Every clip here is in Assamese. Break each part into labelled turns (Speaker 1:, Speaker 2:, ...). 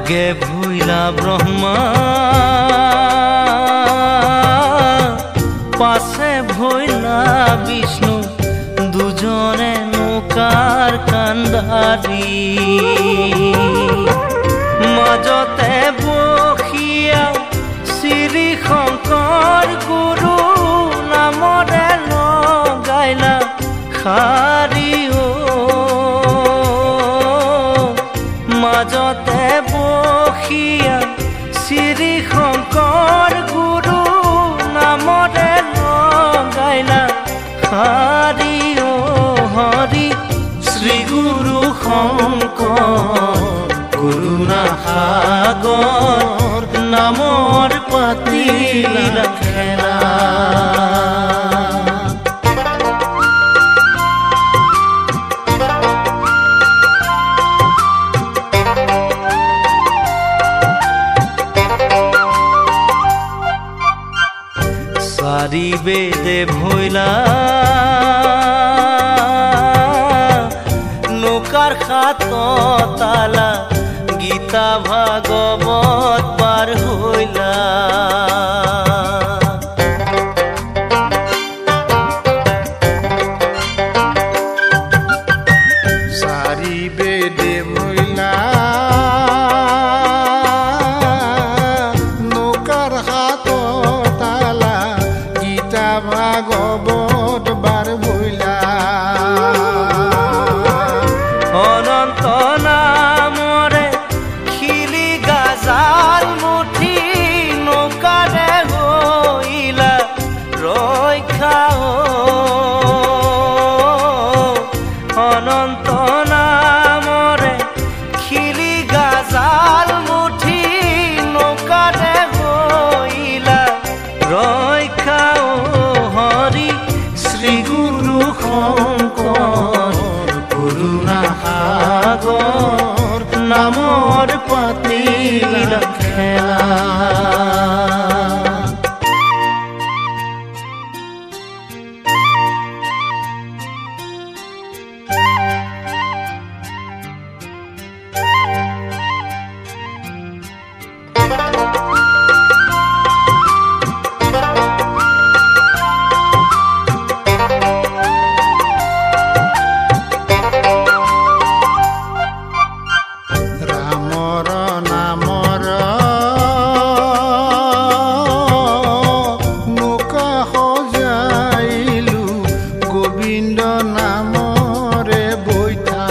Speaker 1: আগে ভুইলা ব্রহ্মা পাশে ভইলা বিষ্ণু দুজনে নৌকার কান্ডারি মাজতে বসিয়া শ্রী শঙ্কৰ গুৰু নামৰে লগাইলা খাৰি মাজতে বসিয়া শ্রী শঙ্কৰ গুৰু নামৰে লগাইলা খাৰি হৰি শ্রী গুৰু শঙ্কৰ করুণা সাগর নামৰ পাতিলা খেলা চারি বেদে ভইলা নৌকার খাত তালা গীতা ভাগবত পার হইলা
Speaker 2: চারি বেদে ভইলা নৌকার হাত তালা গীতা ভাগবত বার ভইলা
Speaker 1: অনন্ত নামরে খিলি গাজাল মুঠি নৌকারে হইলা রক্ষা অনন্ত নামরে খিলি গাজাল মুঠি নৌকারে হইলা রক্ষা হরি শ্রী গুরু শঙ্কৰ করুণা সাগর নামৰ পাতিলা খেলা
Speaker 2: রামৰ নামৰ নৌকা সজাইলো গোবিন্দ নামৰে বৈঠা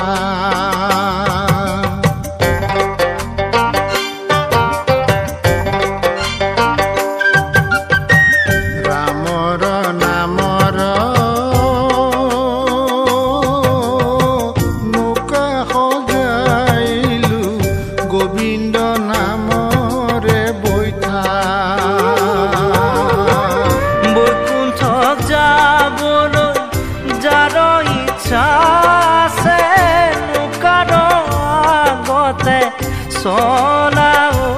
Speaker 2: ৰামৰ নামৰ নৌকা সজাইলো গোবিন্দ নামৰে বৈঠা
Speaker 1: বৈকুণ্ঠক যাবলৈ যাৰ ইচ্ছা আছে নৌকাৰ আগতে চলা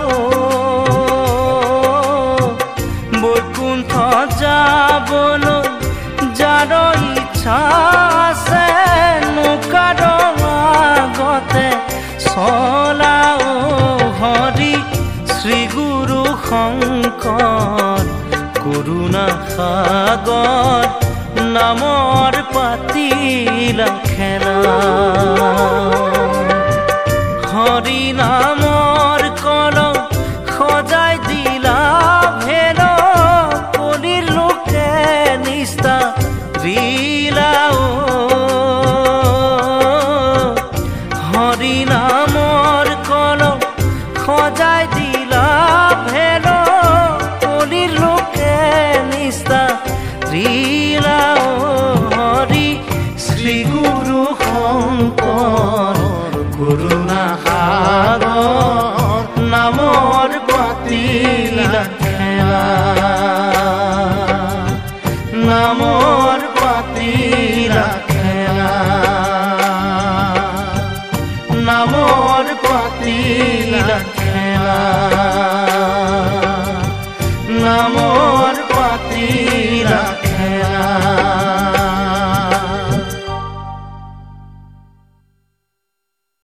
Speaker 1: বৈকুণ্ঠ যাবলৈ যাৰ ইচ্ছা আছে নৌকাৰ আগতে চলা হৰি শ্রী গুরু শঙ্কৰ করুণা সাগর নামৰ পাতিলা খেলা হৰি নামৰ কলম সজাই দিলা ভেল কলিৰ লোকে নিষ্ঠা ৰিলা হৰি নামৰ কলম সজাই দিলা ভেল কলিৰ লোকে নিষ্ঠা ৰিলা হৰি শ্রী গুরু শঙ্কৰ করুণা সাগর নামৰ পাতিলা খেলা নামৰ পাতিলা খেলা নামৰ পাতিলা খেলা